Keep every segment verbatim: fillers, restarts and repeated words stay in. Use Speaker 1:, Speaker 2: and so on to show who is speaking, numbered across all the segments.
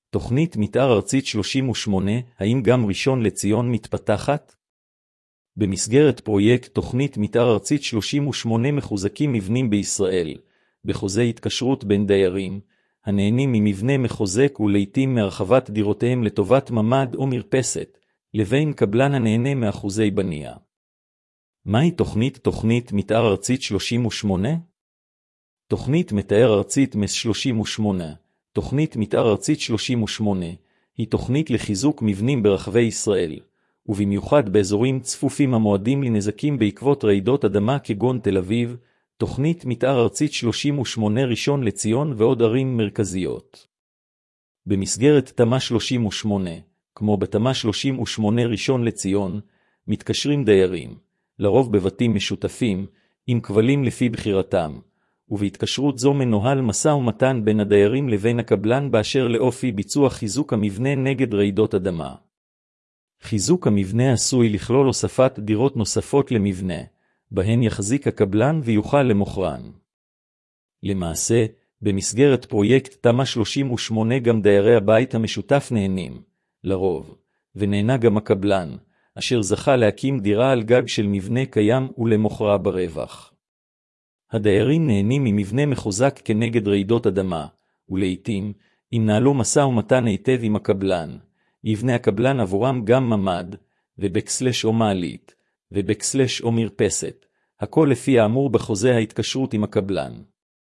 Speaker 1: תוכנית מתאר ארצית שלושים ושמונה, האם גם ראשון לציון מתפתחת? במסגרת פרויקט תוכנית מתאר ארצית שלושים ושמונה מחוזקים מבנים בישראל, בחוזה התקשרות בין דיירים, הנהנים ממבנה מחוזק ולעיתים מהרחבת דירותיהם לטובת ממד או מרפסת, לבין קבלן הנהנה מאחוזי בנייה. מהי תוכנית תוכנית מתאר ארצית שלושים ושמונה? תוכנית מתאר ארצית מס שלושים ושמונה, תוכנית מתאר ארצית שלושים ושמונה, היא תוכנית לחיזוק מבנים ברחבי ישראל, ובמיוחד באזורים צפופים המועדים לנזקים בעקבות רעידות אדמה כגון תל אביב, תוכנית מתאר ארצית שלושים ושמונה ראשון לציון ועוד ערים מרכזיות. במסגרת תמ"א שלושים ושמונה, כמו בתמ"א שלושים ושמונה ראשון לציון, מתקשרים דיירים, לרוב בבתים משותפים, עם כבלים לפי בחירתם, ובהתקשרות זו מנוהל משא ומתן בין הדיירים לבין הקבלן באשר לאופי ביצוע חיזוק המבנה נגד רעידות אדמה. חיזוק המבנה עשוי לכלול הוספת דירות נוספות למבנה, בהן יחזיק הקבלן ויוכל למוכרן. למעשה, במסגרת פרויקט תמ"א שלושים ושמונה גם דיירי הבית המשותף נהנים, לרוב, ונהנה גם הקבלן, אשר זכה להקים דירה על גג של מבנה קיים ולמוכרה ברווח. הדיירים נהנים ממבנה מחוזק כנגד רעידות אדמה, ולעיתים, אם נעלו משא ומתן היטב עם הקבלן, יבנה הקבלן עבורם גם ממד, ובקסלש או מעלית, ובקסלש או מרפסת, הכל לפי האמור בחוזה ההתקשרות עם הקבלן.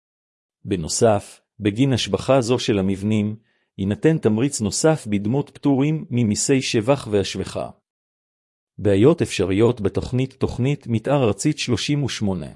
Speaker 1: בנוסף, בגין השבחה זו של המבנים, יינתן תמריץ נוסף בדמות פטורים ממיסי שבח והשבחה. בעיות אפשריות בתוכנית תוכנית מתאר ארצית שלושים ושמונה.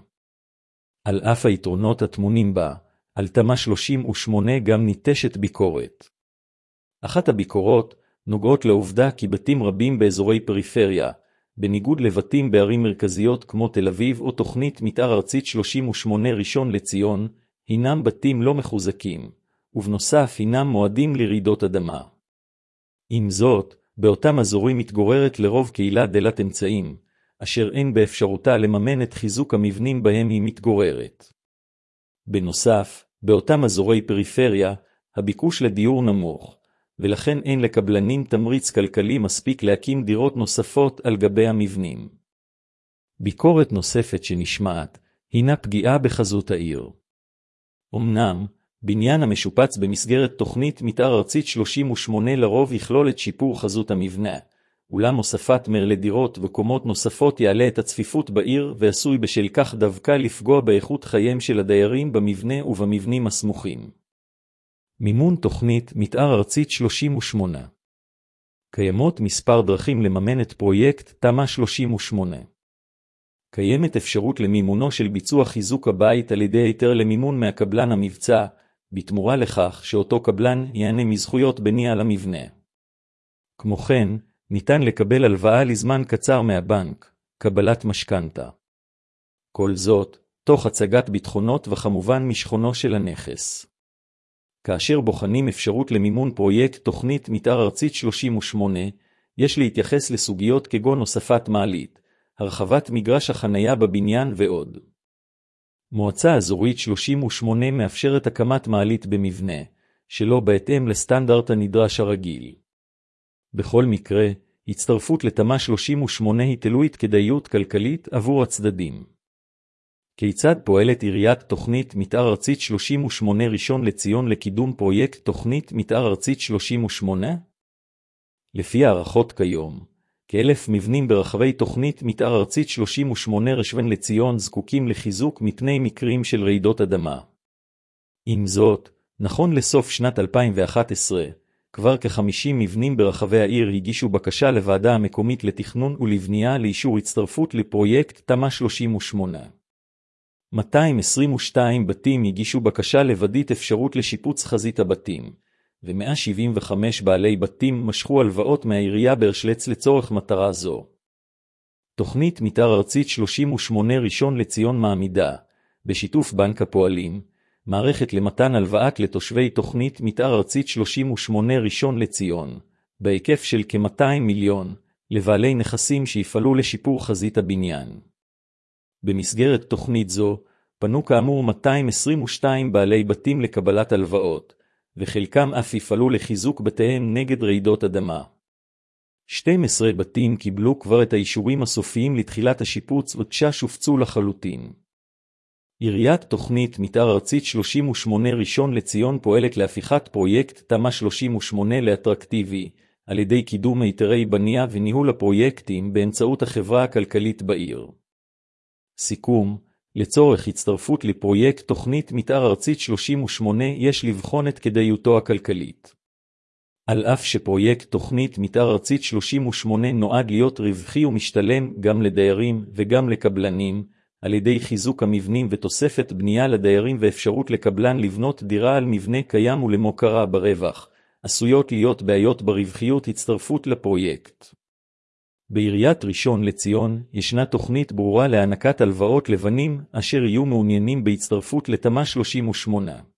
Speaker 1: על אף היתרונות הטמונים בה, על תמ"א שלושים ושמונה גם ניטשת ביקורת. אחת הביקורות נוגעות לעובדה כי בתים רבים באזורי פריפריה, בניגוד לבתים בערים מרכזיות כמו תל אביב או תוכנית מתאר ארצית שלושים ושמונה ראשון לציון, הינם בתים לא מחוזקים, ובנוסף הינם מועדים לרעידות אדמה. עם זאת, באותם אזורים מתגוררת לרוב קהילה דלת אמצעים, אשר אין באפשרותה לממן את חיזוק המבנים בהם היא מתגוררת. בנוסף, באותם אזורי פריפריה, הביקוש לדיור נמוך, ולכן אין לקבלנים תמריץ כלכלי מספיק להקים דירות נוספות על גבי המבנים. ביקורת נוספת שנשמעת, הינה פגיעה בחזות העיר. אמנם, בניין המשופץ במסגרת תוכנית מתאר ארצית שלושים ושמונה לרוב יכלול את שיפור חזות המבנה, אולם הוספת מרלי דירות וקומות נוספות יעלה את הצפיפות בעיר ועשוי בשל כך דווקא לפגוע באיכות חייהם של הדיירים במבנה ובמבנים הסמוכים. מימון תוכנית מתאר ארצית שלושים ושמונה. קיימות מספר דרכים לממן את פרויקט תמ"א שלושים ושמונה. קיימת אפשרות למימונו של ביצוע חיזוק הבית על ידי היתר למימון מהקבלן המבצע, בתמורה לכך שאותו קבלן ייהנה מזכויות בנייה למבנה. כמו כן, ניתן לקבל הלוואה לזמן קצר מהבנק, קבלת משכנתה. כל זאת, תוך הצגת ביטחונות וכמובן משכונו של הנכס. כאשר בוחנים אפשרות למימון פרויקט תוכנית מתאר ארצית שלושים ושמונה, יש להתייחס לסוגיות כגון הוספת מעלית, הרחבת מגרש החנייה בבניין ועוד. מועצה אזורית שלושים ושמונה מאפשרת הקמת מעלית במבנה, שלא בהתאם לסטנדרט הנדרש הרגיל. בכל מקרה, הצטרפות לתמ"א שלושים ושמונה היא תלוית כדאיות כלכלית עבור הצדדים. כיצד פועלת עיריית תוכנית מתאר ארצית שלושים ושמונה ראשון לציון לקידום פרויקט תוכנית מתאר ארצית שלושים ושמונה? לפי הערכות כיום, כאלף מבנים ברחבי תוכנית מתאר ארצית שלושים ושמונה ראשון לציון זקוקים לחיזוק מפני מקרים של רעידות אדמה. עם זאת, נכון לסוף שנת אלפיים ואחת עשרה, כבר כ-חמישים מבנים ברחבי העיר הגישו בקשה לוועדה המקומית לתכנון ולבנייה לאישור הצטרפות לפרויקט תמ"א שלושים ושמונה. מאתיים עשרים ושתיים בתים הגישו בקשה לוודית אפשרות לשיפוץ חזית הבתים, ו-מאה שבעים וחמישה בעלי בתים משכו הלוואות מהעירייה בהרשלץ לצורך מטרה זו. תוכנית מתאר ארצית שלושים ושמונה ראשון לציון מעמידה, בשיתוף בנק הפועלים, מערכת למתן הלוואת לתושבי תוכנית מתאר ארצית שלושים ושמונה ראשון לציון, בהיקף של כ-מאתיים מיליון, לבעלי נכסים שיפעלו לשיפור חזית הבניין. במסגרת תוכנית זו, פנו כאמור מאתיים עשרים ושתיים בעלי בתים לקבלת הלוואות, וחלקם אף יפעלו לחיזוק בתיהם נגד רעידות אדמה. שנים עשר בתים קיבלו כבר את האישורים הסופיים לתחילת השיפוץ ותשע שופצו לחלוטין. עיריית תוכנית מתאר ארצית שלושים ושמונה ראשון לציון פועלת להפיכת פרויקט תמ"א שלושים ושמונה לאטרקטיבי, על ידי קידום היתרי בנייה וניהול הפרויקטים באמצעות החברה הכלכלית בעיר. סיכום, לצורך הצטרפות לפרויקט תוכנית מתאר ארצית שלושים ושמונה יש לבחון את כדאיותו הכלכלית. על אף שפרויקט תוכנית מתאר ארצית שלושים ושמונה נועד להיות רווחי ומשתלם גם לדיירים וגם לקבלנים, על ידי חיזוק המבנים ותוספת בנייה לדיירים ואפשרות לקבלן לבנות דירה על מבנה קיים ולמוקרה ברווח, עשויות להיות בעיות ברווחיות הצטרפות לפרויקט. בעיריית ראשון לציון ישנה תוכנית ברורה להענקת הלוואות לבנים אשר יהיו מעוניינים בהצטרפות לתמ"א שלושים ושמונה.